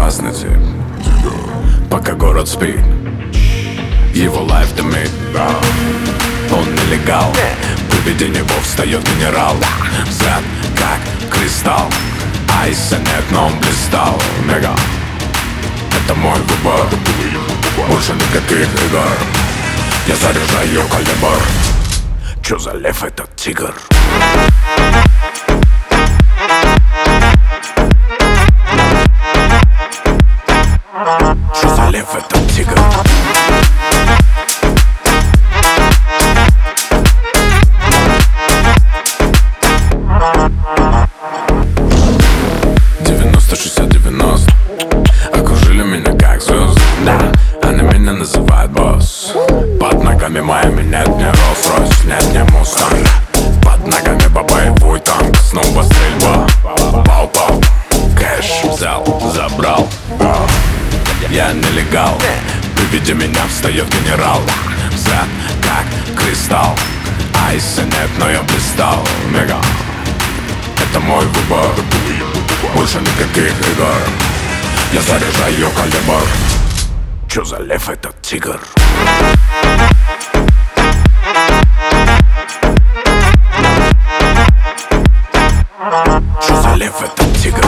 опасный тип, пока город спит, его лайф дымит. Он нелегал, при виде него встает генерал. Взгляд как кристалл, айса нет, но он блистал. Мега, это мой выбор, больше никаких игр. Я заряжаю калибр. Чё за лев этот тигр? Чё за лев этот тигр? Окружили меня как звезды, да, они меня называют босс. Под ногами моими нет ни Rolls-Royce, нет ни Mustang. Под ногами боевой танк, снова стрельба. Пау-пау, кэш взял, забрал. Я нелегал, при виде меня встает генерал. Взгляд как кристалл, айса нет, но я блистал. Мега, это мой выбор, больше никаких игр. Я заряжаю калибр. Чё за лев этот тигр? Чё за лев этот тигр?